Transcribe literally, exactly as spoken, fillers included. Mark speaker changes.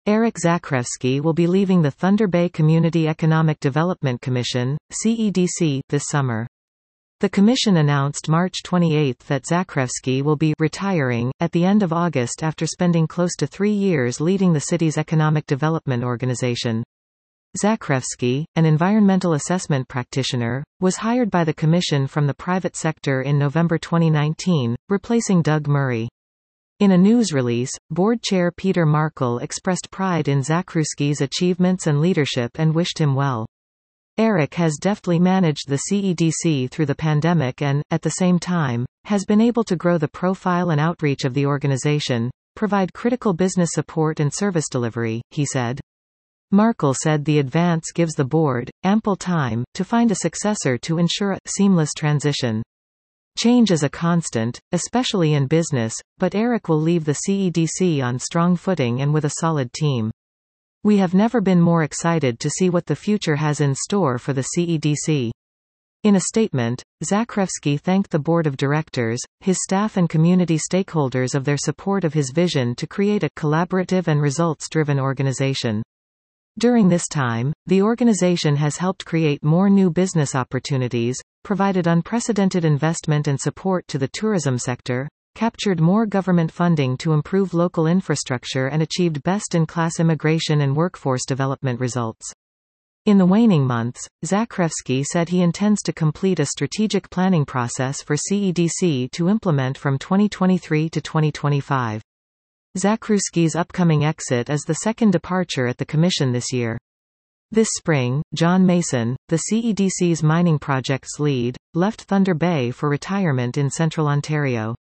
Speaker 1: Eric Zakrzewski will be leaving the Thunder Bay Community Economic Development Commission, C E D C, this summer. The commission announced March twenty-eighth that Zakrzewski will be retiring at the end of August after spending close to three years leading the city's economic development organization. Zakrzewski, an environmental assessment practitioner, was hired by the commission from the private sector in November twenty nineteen, replacing Doug Murray. In a news release, board chair Peter Markle expressed pride in Zakrzewski's achievements and leadership and wished him well. Eric has deftly managed the C E D C through the pandemic and, at the same time, has been able to grow the profile and outreach of the organization, provide critical business support and service delivery, he said. Markle said the advance gives the board ample time to find a successor to ensure a seamless transition. Change is a constant, especially in business, but Eric will leave the C E D C on strong footing and with a solid team. We have never been more excited to see what the future has in store for the C E D C. In a statement, Zakrzewski thanked the board of directors, his staff and community stakeholders of their support of his vision to create a collaborative and results-driven organization. During this time, the organization has helped create more new business opportunities, provided unprecedented investment and support to the tourism sector, captured more government funding to improve local infrastructure and achieved best-in-class immigration and workforce development results. In the waning months, Zakrzewski said he intends to complete a strategic planning process for C E D C to implement from twenty twenty-three to twenty twenty-five. Zakrzewski's upcoming exit is the second departure at the commission this year. This spring, John Mason, the C E D C's mining projects lead, left Thunder Bay for retirement in central Ontario.